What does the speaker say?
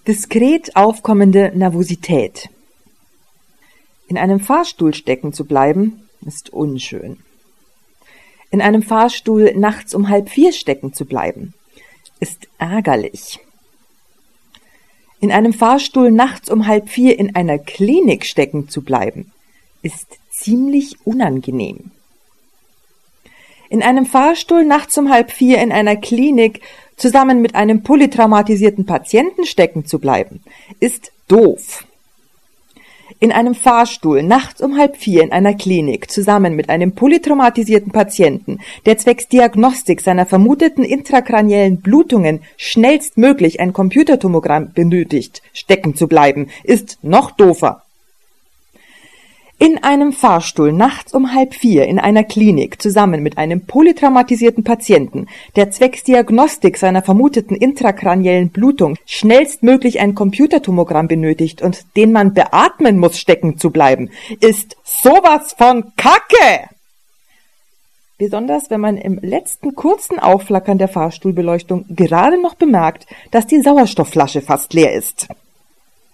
Diskret aufkommende Nervosität. In einem Fahrstuhl stecken zu bleiben, ist unschön. In einem Fahrstuhl nachts um 3:30 stecken zu bleiben, ist ärgerlich. In einem Fahrstuhl nachts um 3:30 in einer Klinik stecken zu bleiben, ist ziemlich unangenehm. In einem Fahrstuhl nachts um 3:30 in einer Klinik zusammen mit einem polytraumatisierten Patienten stecken zu bleiben, ist doof. In einem Fahrstuhl nachts um 3:30 in einer Klinik zusammen mit einem polytraumatisierten Patienten, der zwecks Diagnostik seiner vermuteten intrakraniellen Blutungen schnellstmöglich ein Computertomogramm benötigt, stecken zu bleiben, ist noch doofer. In einem Fahrstuhl nachts um 3:30 in einer Klinik zusammen mit einem polytraumatisierten Patienten, der zwecks Diagnostik seiner vermuteten intrakraniellen Blutung schnellstmöglich ein Computertomogramm benötigt und den man beatmen muss, stecken zu bleiben, ist sowas von Kacke! Besonders wenn man im letzten kurzen Aufflackern der Fahrstuhlbeleuchtung gerade noch bemerkt, dass die Sauerstoffflasche fast leer ist.